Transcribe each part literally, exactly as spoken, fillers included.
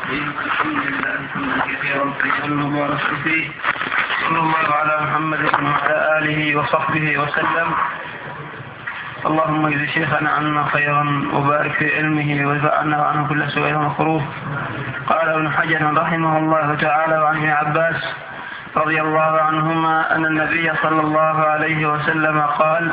الحمد لله حمدا كثيرا طيبا مباركا فيه، صلى الله على محمد وعلى آله وصحبه وسلم. اللهم اجز شيخنا عنا خيرا وبارك في علمه وانفعنا عنه كل سوء ومكروه. قال ابن حجر رحمه الله تعالى وعن ابن عباس رضي الله عنهما أن النبي صلى الله عليه وسلم قال: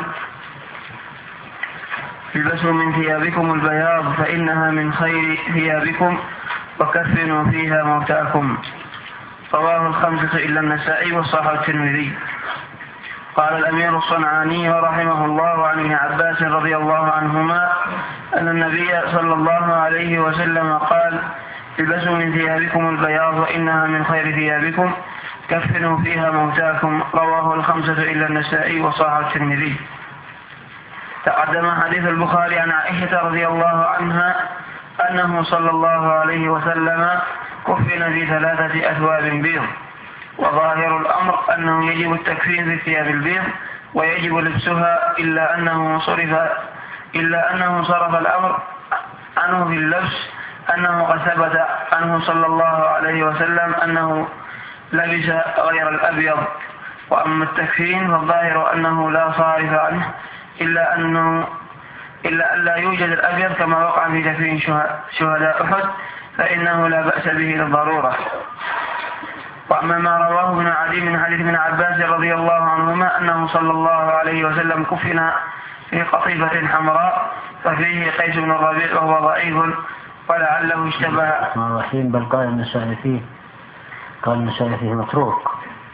البسوا من ثيابكم البياض فإنها من خير ثيابكم وكفنوا فيها موتاكم. رواه الخمسة إلا النسائي وصححه الترمذي. قال الأمير الصنعاني رحمه الله عن ابن عباس رضي الله عنهما أن النبي صلى الله عليه وسلم قال: البسوا من ثيابكم البياض فإنها من خير ثيابكم كفنوا فيها موتاكم. رواه الخمسة إلا النسائي وصححه الترمذي. تقدم حديث البخاري عن عائشة رضي الله عنها أنه صلى الله عليه وسلم كفن في ثلاثة أثواب بيض، وظاهر الأمر أنه يجب التكفين في ثياب البيض ويجب لبسها، إلا أنه صرف إلا أنه صرف الأمر عنه في اللبس، أنه قد ثبت عنه صلى الله عليه وسلم أنه لبس غير الأبيض. وأما التكفين فالظاهر أنه لا صارف عنه، إلا أنه إلا أن لا يوجد الأبيض كما وقع في تكفين شهداء أحد، فإنه لا بأس به للضرورة. وأما ما رواه ابن عدي من حديث ابن عباس رضي الله عنهما أنه صلى الله عليه وسلم كفن في قطيفة حمراء ففيه قيس بن الربيع وهو ضعيف ولعله اشتبه. الرحيم بل قال النسائي فيه قال النسائي فيه متروك،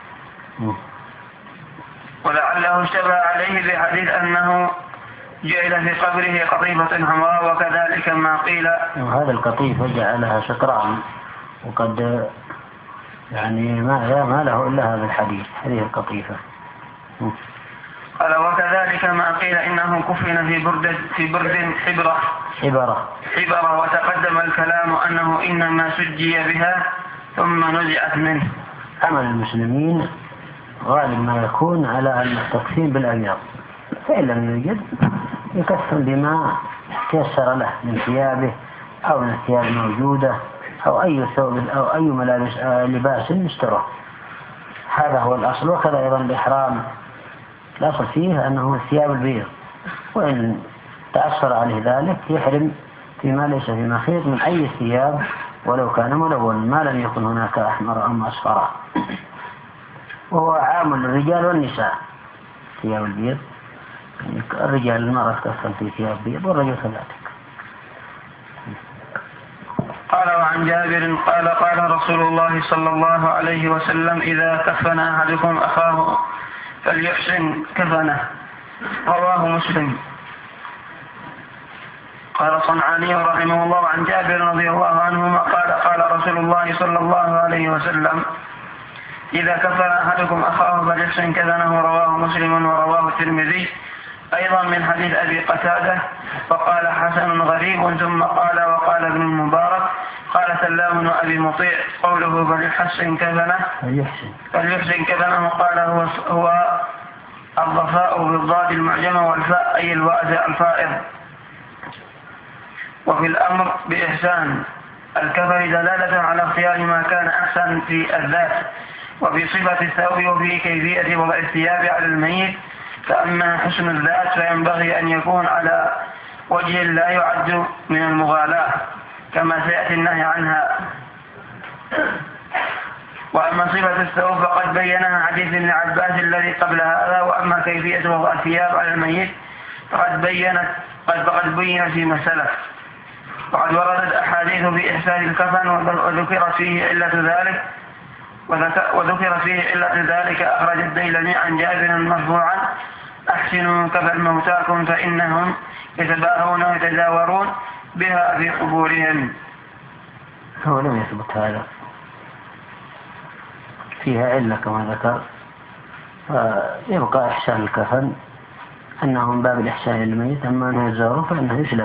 ولعله اشتبه عليه بحديث أنه جعل في قبره قطيفة حمراء، وكذلك ما قيل. وهذا القطيفة جعلها شطران، وقد يعني ما ما له إلا هذا الحديث، هذه القطيفة. قال وكذلك ما قيل إنه كفن في برد في برد حبرة حبرة حبرة وتقدم الكلام أنه إنما سجي بها ثم نزعت منه. عمل المسلمين غالب ما يكون على التكفين بالأبيض، فإن لم يوجد يكفن بما تيسر له من ثيابه أو من الثياب الموجودة أو أي ثوب أو أي ملابس لباس يستره. هذا هو الأصل. وكذا أيضا الإحرام الأصل فيه أنه الثياب البيض، وإن تأثر عليه ذلك يحرم فيما ليس في مخيط من أي ثياب ولو كان ملون، ما لم يكن هناك أحمر أو أصفر. وهو عام للرجال والنساء ثياب البيض، يعني الرجال المرأة تكفن في ثياب بيض والرجل كذلك. قال وعن جابر قال قال رسول الله صلى الله عليه وسلم: إذا كفن أحدكم أخاه فليحسن كفنه. رواه مسلم. قال صنعاني رحمه الله عن جابر رضي الله عنهما قال قال رسول الله صلى الله عليه وسلم: إذا كفن أحدكم أخاه فليحسن كفنه. رواه مسلم ورواه الترمذي أيضا من حديث أبي قتادة، فقال حسن غريب، ثم قال وقال ابن المبارك قال سلام بن أبي مطيع قوله فليحسن كفنه فليحسن كفنه قال هو, هو الضفاء بالضاد المعجمة والفاء أي الواء الفائض. وفي الأمر بإحسان الكفن دلالة على اختيار ما كان أحسن في الذات وفي صفة الثوب وفي كيفية وضع الثياب على الميت. فأما حسن الذات فينبغي أن يكون على وجه لا يعد من المغالاة كما سيأتي النهي عنها. وأما صفة الثوب فقد بينها حديث ابن عباس الذي قبل هذا. وأما كيفية وضع الثياب على الميت فقد بينت قد فقد بينت في مسألة. وقد وردت أحاديث في إحسان الكفن وذكر فيه علة ذلك وذكر فيه علة ذلك. أخرج الديلمي عن جابر مرفوعا: أحسنوا كفن موتاكم فإنهم يتباهون ويتجاورون بها في قبورهم. هو لم يثبت هذا، فيها علة كما ذكر. يبقى إحسان الكفن أنه من باب الإحسان للميت، أما أنه يتزاور فإنه يسلب.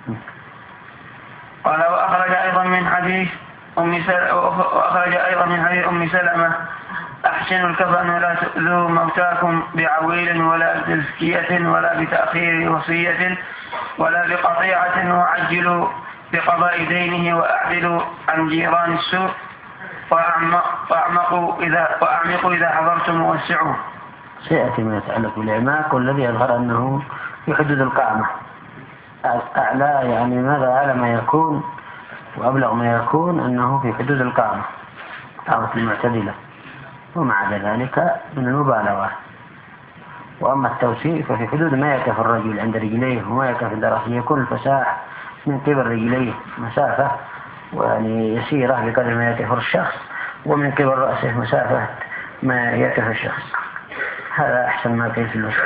قال وأخرج أيضا من حديث أم سلمة وأخرج أيضا من حديث أم سلمة: أحسنوا الكفن ولا تؤذوا موتاكم بعويل ولا بتزكية ولا بتأخير وصية ولا بقطيعة وعجلوا بقضاء دينه وأعدلوا عن جيران السوء وأعمقوا إذا, وأعمقوا إذا حضرتم ووسعوا. سيأتي ما يتعلق بالإعماق، والذي يظهر أنه في حدود القامة أعلى، يعني ماذا أعلى ما يكون وأبلغ ما يكون أنه في حدود القامة قامة المعتدلة، وما عدا ذلك من المبالغة. وأما التوسيع ففي حدود ما يكف الرجل عند رجليه وما يكف عند رأسه، يكون الفساح من قبل رجليه مسافة ويعني يسيرة بقدر ما يكف الشخص، ومن قبل رأسه مسافة ما يكف الشخص. هذا أحسن ما كيف الوسع.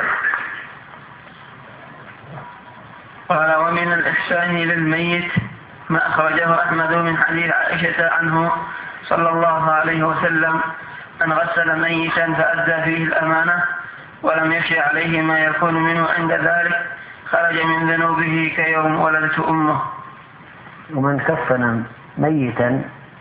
قال: ومن الإحسان للميت ما أخرجه أحمد من حديث عائشة عنه صلى الله عليه وسلم أن غسل ميتا فأدى فيه الأمانة ولم يخشى عليه ما يكون منه عند ذلك خرج من ذنوبه كيوم ولدته أمه. ومن كفن ميتا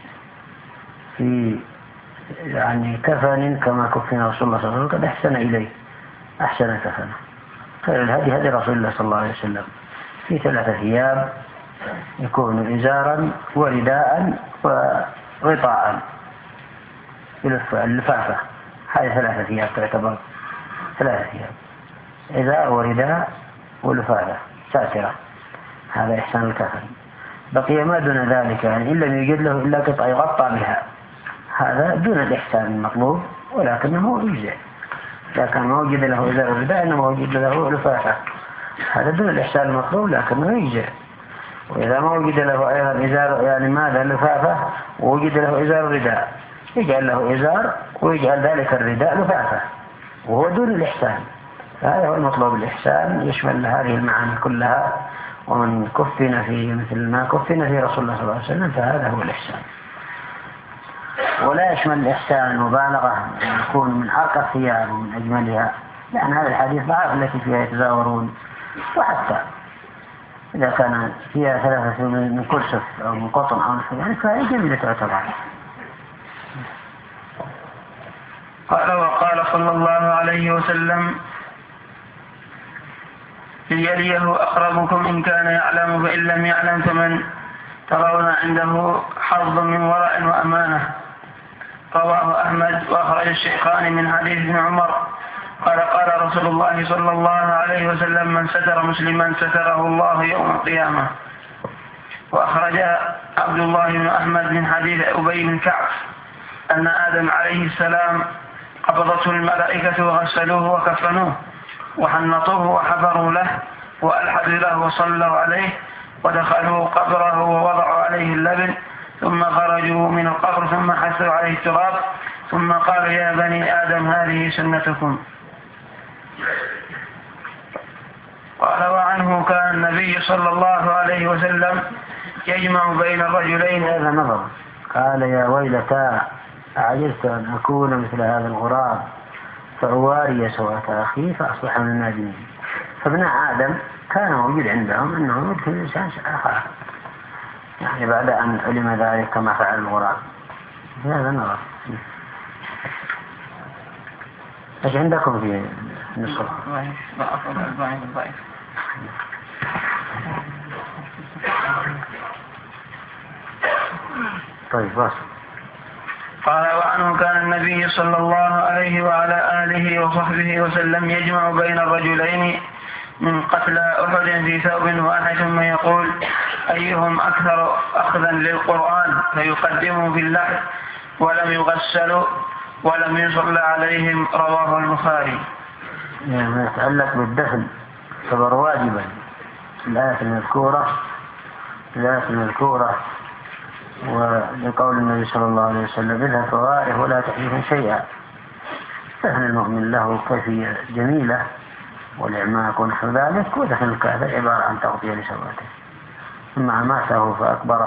في يعني كفن كما كفن رسول الله صلى الله عليه وسلم قد أحسن إليه، أحسن كفنه. خير الهدي هدي رسول الله صلى الله عليه وسلم في ثلاثة ثياب يكون إزارا ورداء وغطاء اللفافة. هذه ثلاثة ثياب تعتبر ثلاثة ثياب: إزار ورداء ولفافة ساترة. هذا إحسان الكفن. بقي ما دون ذلك، يعني إن لم يوجد له إلا قطعة يغطى بها، هذا دون الإحسان المطلوب ولكنه يجزئ. إذا كان ما وجد له إزار ورداء إنما وجد له لفافة، هذا دون الإحسان المطلوب لكنه يجزئ. وإذا ما وجد له أيضا إزار يعني ماذا لفافة ووجد له إزار رداء، يجعل له إزار ويجعل ذلك الرداء لفافة، وهو دون الإحسان. هذا هو المطلوب. الإحسان يشمل هذه المعاني كلها، ومن كفن في مثل ما كفن في رسول الله صلى الله عليه وسلم فهذا هو الإحسان. ولا يشمل الإحسان المبالغة أن يكون من أرقى الثياب ومن أجملها، لأن هذا الحديث ضعف التي فيها يتزاورون. وحتى إذا كان فيها ثلاثة من كرسف أو من قطن أو نحو ذلك فهي جميلة تعتبر. قال: وقال صلى الله عليه وسلم: ليليه أقربكم إن كان يعلم، فإن لم يعلم فمن ترون عنده حظ من ورع وأمانة. رواه أحمد وأخرج الشيخان من حديث ابن عمر قال: قال رسول الله صلى الله عليه وسلم: من ستر مسلما ستره الله يوم القيامة. وأخرج عبد الله بن أحمد من حديث أبي بن كعب أن آدم عليه السلام قبضته الملائكة وغسلوه وكفنوه وحنطوه وحفروا له وألحدوا له وصلوا عليه ودخلوا قبره ووضعوا عليه اللبن، ثم خرجوا من القبر ثم حثوا عليه التراب، ثم قالوا: يا بني آدم هذه سنتكم. قال: وعنه كان النبي صلى الله عليه وسلم يجمع بين الرجلين. هذا نظر. قال: يا ويلتا أعجزت أن أكون مثل هذا الغراب فأواري سوءة أخي فأصبح من النادمين. فابن آدم كان موجود عندهم أنه يدخل الإنسان آخر، يعني بعد أن علم ذلك كما فعل الغراب. هذا نظر. ايش عندكم في النصر؟ طيب بس. قال: وعنه كان النبي صلى الله عليه وعلى آله وصحبه وسلم يجمع بين الرجلين من قتلى أحد في ثوب واحد ثم يقول: أيهم أكثر أخذا للقرآن، فيقدموا في اللحد ولم يغسلوا ولم يصلى عليهم. رواه البخاري. يعني يتعلق بالدفن صبر واجبا. الآية المذكورة الآية المذكورة ولقول النبي صلى الله عليه وسلم: إذا فواره ولا تحديث شيئا. دفن المؤمن له كيفية جميلة والإعماق ونحو ذلك، ودفن الكافر عبارة عن تغطية لسوءته، ثم أماته فأكبره.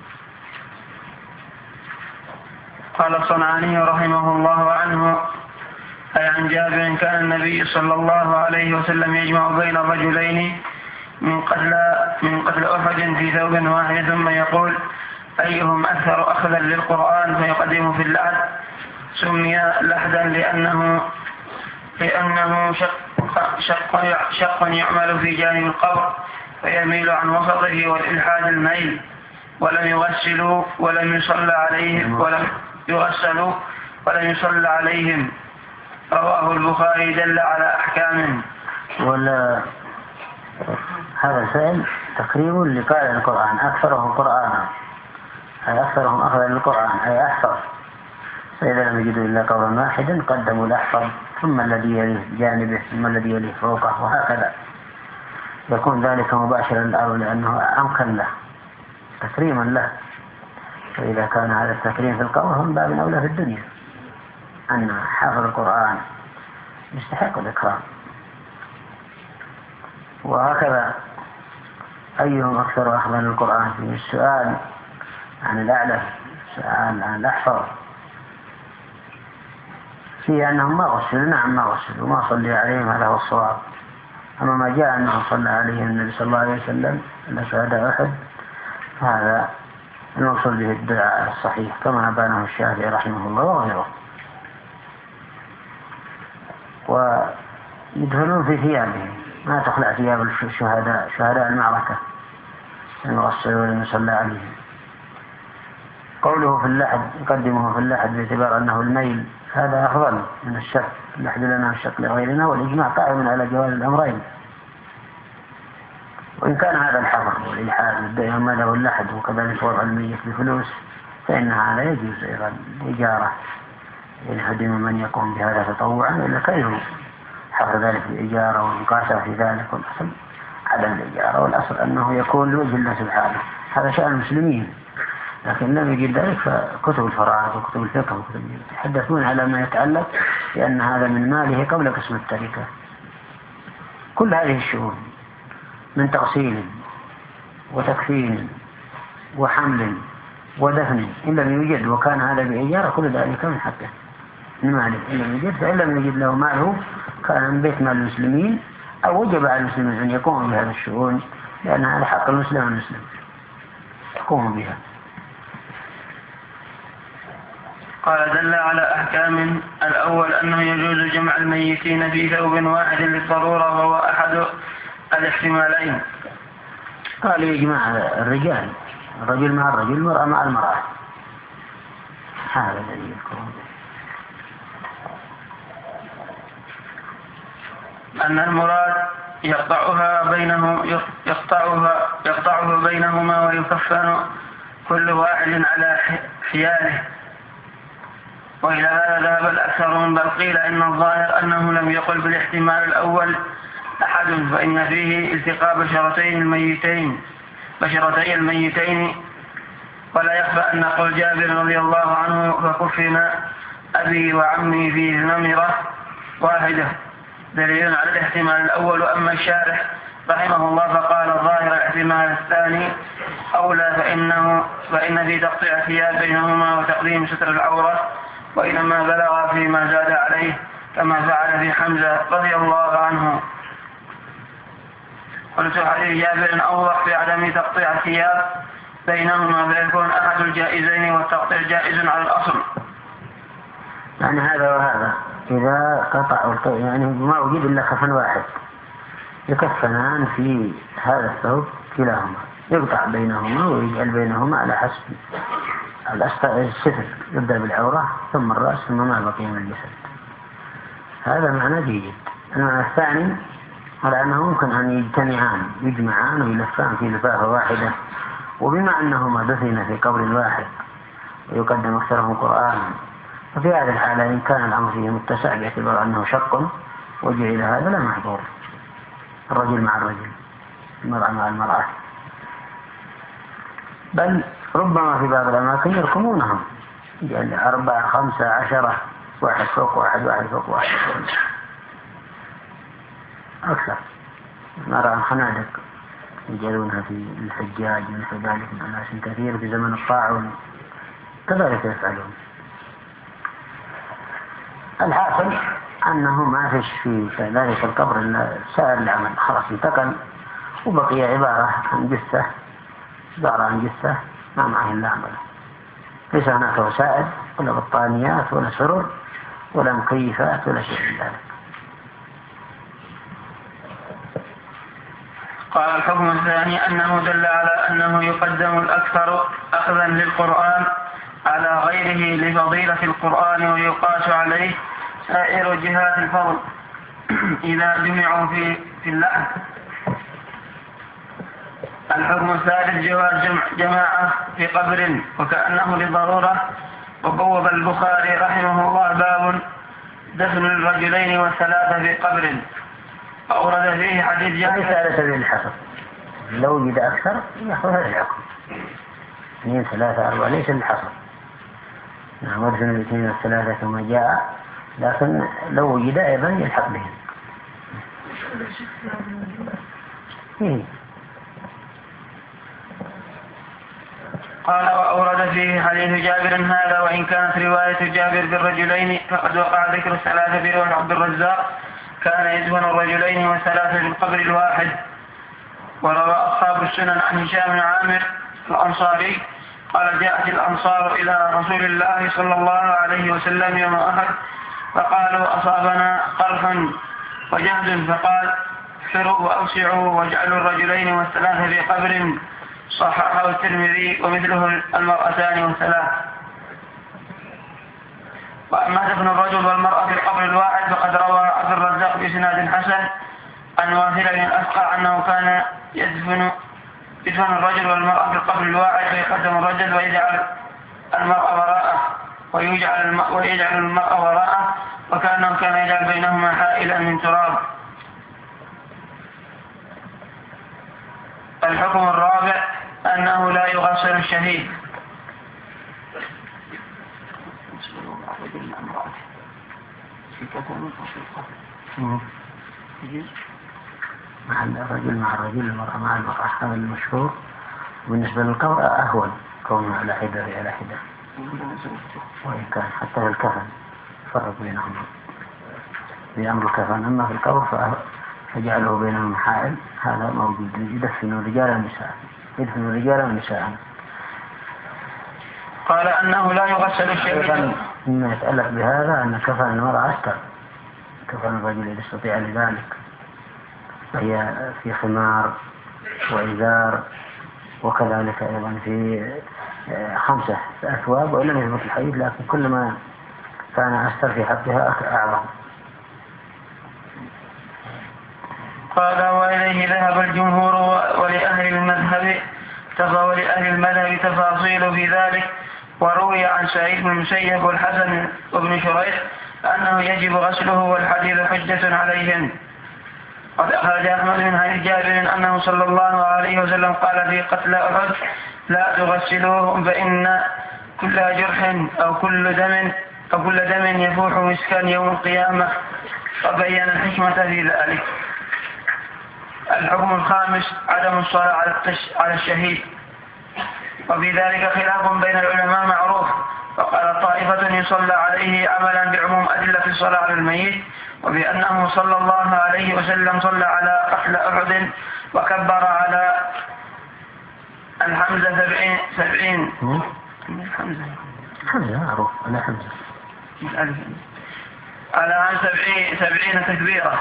قال الصنعاني رحمه الله عنه: أي عن جابر كان النبي صلى الله عليه وسلم يجمع بين الرجلين من قتل من قتل أحد في ثوب واحد ثم يقول: أيهم أكثر أخذا للقرآن، فيقدم في اللحد. سمي لحدا لأنه لأنه شق, شق, شق يعمل في جانب القبر فيميل عن وسطه والإلحاد الميل، ولم يغسلوا ولم يصلى عليهم ولم يغسلوا ولم يصلى عليهم. رواه البخاري دل على أحكام. ولا هذا الفعل تقريب لقارئ القرآن، أكثرهم قرآنا أي أكثرهم أخذا للقرآن أي أحفظ، فإذا لم يجدوا إلا قولا واحدا قدموا الأحفظ ثم الذي يليه جانبه ثم الذي يليه فوقه، وهكذا يكون ذلك مباشرا له لأنه أمكن له تكريما له. فإذا كان هذا التكريم في القول هم باب أولى في الدنيا، أن حافظ القرآن يستحق الإكرام. وهكذا أيهم أكثر أخذا للقرآن في السؤال عن الأعلى، سؤال عن الأحفظ، في أنهم ما غسلوا، نعم ما غسلوا وما صلي عليهم، هذا هو الصواب. أما ما جاء أنه صلى عليهم النبي صلى الله عليه وسلم أن شهداء أحد، هذا المقصود به الدعاء الصحيح كما بانه الشافعي رحمه الله وغيره. ويدخلون في ثيابهم، ما تخلع ثياب الشهداء شهداء المعركة المغسلون المصلى عليهم. قوله في اللحد يقدمه في اللحد باعتبار أنه الميل، هذا أفضل من الشك، اللحد لنا والشك لغيرنا، والإجماع قائم على جواز الأمرين. وإن كان هذا الحفر والإلحاد والدعي ما له اللحد وكذلك وضع الميت بفلوس، فإن هذا يجوز أيضا الإجارة، إن هدم من يقوم بهذا تطوعا إلا كيف حفر ذلك الإجارة والمقاسة في ذلك، والأصل عدم الإجارة، والأصل أنه يكون لوجه الله سبحانه، هذا شأن المسلمين. لكن لم يجد ذلك فكتب الفرائض وكتب الفقه وكتب يتحدثون على ما يتعلق لأن هذا من ماله قبل قسم التركة. كل هذه الشؤون من تغسيل وتكفين وحمل ودفن إن لم يوجد وكان هذا بإجارة، كل ذلك من حقه من ماله إن لم يوجد، فإن لم يوجد له ماله كان من بيت مال المسلمين، أو وجب على المسلمين أن يقوموا بهذه الشؤون لأن هذا حق المسلم والمسلم يقوموا بها. قال دل على أحكام. الأول أنه يجوز جمع الميتين في ثوب واحد للضرورة، وهو أحد الاحتمالين. قال يجمع الرجال، الرجل مع الرجل، المرأة مع المرأة، هذا الذي يذكره. أن المراد يقطعها بينهم يقطعها يقطعه بينهما ويكفن كل واحد على حياله. وإلى هذا ذهب الأكثرون، بل قيل إن الظاهر أنه لم يقل بالاحتمال الأول أحد، فإن فيه التقاء بشرتين الميتين بشرتي الميتين. ولا يخفى أن قول جابر رضي الله عنه فكفن أبي وعمي في نمرة واحدة دليل على الاحتمال الأول. وأما الشارح رحمه الله فقال ظاهر الاحتمال الثاني أولى، فإنه فإن في تقطيع الثياب بينهما وتقديم ستر العورة، وإنما بلغ فيما زاد عليه كما فعل في حمزة رضي الله عنه. قلت حديث جابر أوضح في عدم تقطيع الثياب بينهما، فيكون أحد الجائزين والتقطيع جائز على الأصل. يعني هذا وهذا إذا قطع يعني ما وجد إلا كفن واحد يكفنان في هذا الثوب كلاهما، يقطع بينهما ويجعل بينهما على حسب الستر، يبدأ بالعورة ثم الرأس ثم ما بقي من الجسد. هذا معنى جيد. المعنى الثاني على أنه ممكن أن يجتمعان يجمعان ويلفان في لفافة واحدة، وبما أنهما دفن في قبر واحد ويقدم أكثرهم قرآن، ففي هذه الحالة إن كان الأمر فيه متسع باعتبار أنه شق وجعل هذا لا محظور، الرجل مع الرجل، المرأة مع المرأة، بل ربما في بعض الأماكن يركمونهم يعني أربعة خمسة عشرة، واحد فوق واحد واحد فوق واحد أكثر. نرى خنادق يجعلونها في الحجاج ونحو ذلك من أناس كثير في زمن الطاعون كذلك يفعلون. الحاصل أنه ما فيش في ذلك القبر إلا سائر العمل، خلاص انتقل وبقي عبارة عن جثة، عبارة عن جثة ما معه إلا عمله، ليس هناك وسائل ولا بطانيات ولا سرر ولا مكيفات ولا شيء من ذلك. قال الحكم الثاني أنه دل على أنه يقدم الأكثر أخذا للقرآن على غيره لفضيلة القرآن ويقاس عليه سائر جهات الفضل إذا جمعوا في في اللحن. الحكم الثالث جواز جمع جماعة في قبر وكأنه لضرورة. وبوب البخاري رحمه الله باب دفن الرجلين والثلاثة في قبر أورد فيه حديث ليس جابر. على سبيل الحصر، لو وجد أكثر يأخذ هذا الحكم، اثنين ثلاثة أربعة ليس للحصر. نعم ودفن الاثنين والثلاثة كما جاء، لكن لو وجد أيضا يلحق بهم. إيه. قال وأورد فيه حديث جابر هذا وإن كانت رواية جابر بالرجلين فقد وقع ذكر الثلاثة في رواية عبد الرزاق كان يدفن الرجلين والثلاثة في القبر الواحد. وروى أصحاب السنن عن هشام بن عامر الأنصاري قال جاءت الأنصار إلى رسول الله صلى الله عليه وسلم يوم أحد فقالوا أصابنا قرح وجهد فقال احفروا وأوسعوا واجعلوا الرجلين والثلاثة في قبر. صححه الترمذي ومثله المرأتان والثلاث. وأما دفن الرجل والمرأة في القبر الواحد فقد روى عبد الرزاق بإسناد حسن عن واثل بن الأسقع أنه كان يدفن يدفن الرجل والمرأة في القبر الواحد فيقدم الرجل ويجعل المرأة وراءه ويجعل ويجعل المرأة وراءه وكأنه كان يجعل بينهما حائلا من تراب. الحكم الرابع أنه لا يغسل الشهيد. مع الرجل مع الرجل المرأة مع المرأة هذا المشهور. بالنسبة للقبر أهون كونه على حدة على حدة، وإن كان حتى في الكفن فرق بينهم في أمر الكفن. أما في القبر فجعله بينهم حائل هذا موجود. يدفن رجالا ونساء يدفن رجالا ونساء. قال أنه لا يغسل الشهيد. مما يتألف بهذا أن كفن المرأة أستر كفن الرجل إذا استطيع لذلك، وهي في خمار وإزار وكذلك أيضا في خمسة أثواب وإن لم يثبت الحديث، لكن كل ما كان أستر في حقها أعظم. قال وإليه ذهب الجمهور ولأهل المذهب ولأهل المذهب تفاصيل في ذلك. وروي عن سعيد بن المسيب والحسن وابن شريح أنه يجب غسله والحديث حجة عليهم. قد أخرج أحمد من حديث جابر أنه صلى الله عليه وسلم قال في قتل أحد لا تغسلوهم فإن كل جرح أو كل دم أو كل دم يفوح مسكا يوم القيامة. وبين الحكمة في ذلك. الحكم الخامس عدم الصلاة على الشهيد. وفي ذلك خلاف بين العلماء معروف. فقال طائفة يصلى عليه عملا بعموم أدلة الصلاة على الميت وبأنه صلى الله عليه وسلم صلى على قتل أحد وكبر على الحمزة سبعين سبعين حمزة حمزة معروف على حمزة على عن سبعين سبعين تكبيرة.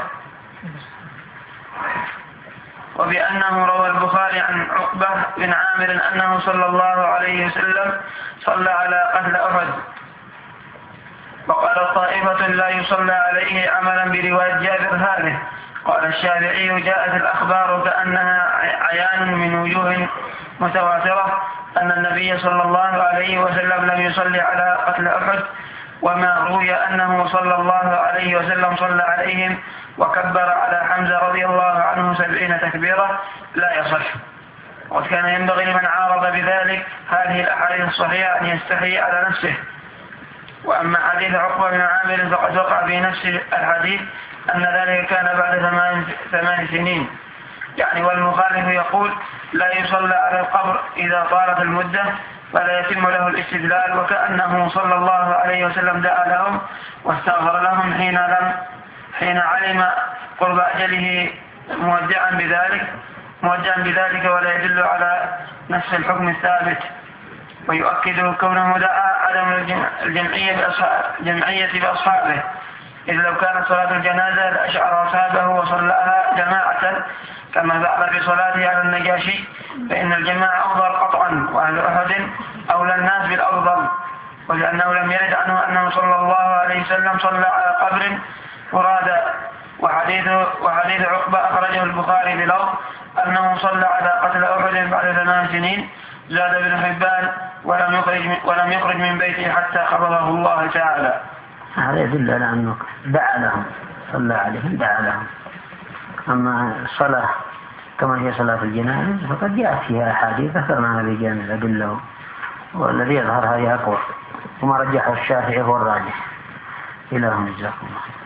وبأنه روى البخاري عن عقبة بن عامر أنه صلى الله عليه وسلم صلى على قتل أحد. وقال طائفة لا يصلى عليه عملا برواية جابر هذه. قال الشافعي جاءت الأخبار كأنها عيان من وجوه متواترة أن النبي صلى الله عليه وسلم لم يصلي على قتل أحد، وما روي أنه صلى الله عليه وسلم صلى عليهم وكبر على حمزة رضي الله عنه سبعين تكبيرة لا يصح. وقد كان ينبغي لمن عارض بذلك هذه الأحاديث الصحيحة أن يستحي على نفسه. وأما حديث عقبة بن عامر فقد وقع في نفس الحديث أن ذلك كان بعد ثمان, ثمان سنين يعني. والمخالف يقول لا يصلى على القبر إذا طالت المدة فلا يتم له الاستدلال، وكأنه صلى الله عليه وسلم دعا لهم واستغفر لهم حين لم حين علم قرب أجله مودعا بذلك مودعا بذلك ولا يدل على نفس الحكم الثابت. ويؤكد كونه دعا عدم الجمعية بأصحابه إذ لو كانت صلاة الجنازة لأشعر أصحابه وصلىها جماعة كما فعل في صلاته على النجاشي، فإن الجماعة أفضل قطعا، وأهل أحد أولى الناس بالأفضل، ولأنه لم يرد عنه أنه صلى الله عليه وسلم صلى على قبر فرادا. وحديث, وحديث عقبة أخرجه البخاري بلفظ أنه صلى على قتل أحد بعد ثمان سنين. زاد ابن حبان ولم يخرج من, ولم يخرج من بيته حتى قبضه الله تعالى. هذا يدل على أنه دعا لهم، صلى عليهم دعا لهم. أما الصلاة كما هي صلاة الجنازة فقد جاءت فيها أحاديث أكثر من هذه الجانب الأدلة، والذي يظهر هذه أقوى، وما رجحه الشافعي هو الراجح. إلههم جزاكم الله.